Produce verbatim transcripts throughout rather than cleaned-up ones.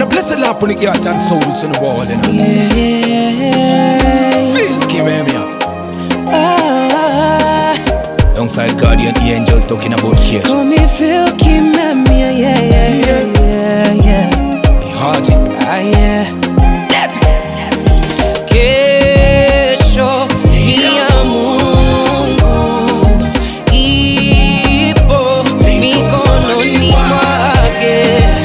Wanna bless the Lord, put the heart and souls in the world, you know. Yeah. Feel, keep me up. Ah. Alongside guardian angels talking about care. Call me Phil, keep me, yeah, yeah, yeah, yeah, yeah. Haji. Ah, yeah. Kesho ni ya Mungu, ipo mikononi mwake.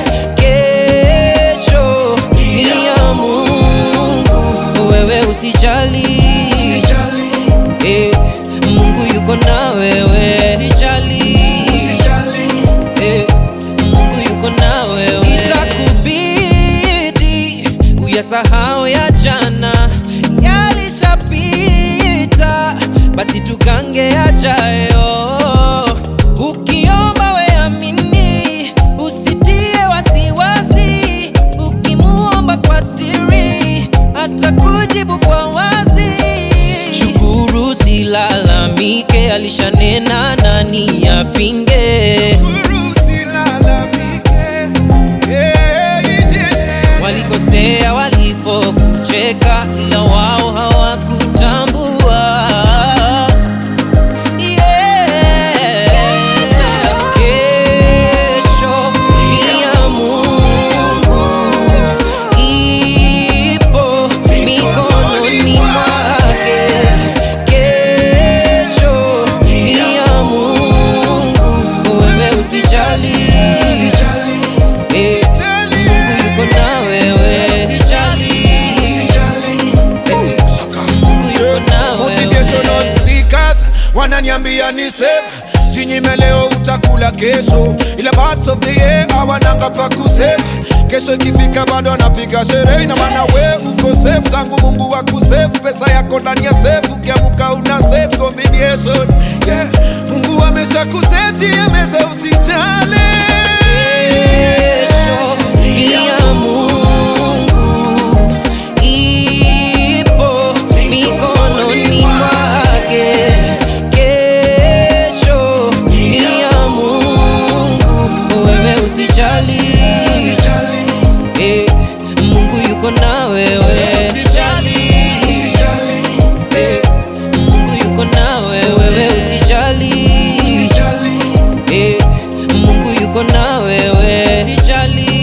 Kesho ni ya Mungu, wewe usijali, eh, Mungu yuko na wewe. Usijali, eh, Mungu yuko na wewe. Itakubidi uyasahau ya jana, yalishapita, basi tugange yajayo. Ukiomba we amini, usitie wasiwasi. Ukimuomba kwa siri, atakujibu kwa wazi. Shukuru, silalamike, alishanena nani yapinge? Walikosea walipokucheka, ila wao hawakutambua. Yeah. Kesho ni ya Mungu, ipo mikononi mwake. Kesho ni ya Mungu, wewe usijali, eh, Mungu yuko na wewe. Usijali, Mungu yuko na wewe. Motivational speakers wananiambia ni safe, jinyime leo utakula kesho. Ila parts of the year hawananga pa kusave. Kesho ikifika bado anapiga sherehe, ina maana we uko safe tangu Mungu akusave. Pesa yako ndani ya safe, ukiamuka una safe combination. Yeah, Mungu amesha kuseti meza, usijali. Kesho ni ya Mungu, ipo mikononi mwake. Kesho ni ya Mungu, wewe usijali, eh, Mungu yuko na wewe. Usijali, eh, Mungu yuko na wewe. Usijali, eh, Mungu yuko na wewe. Usijali.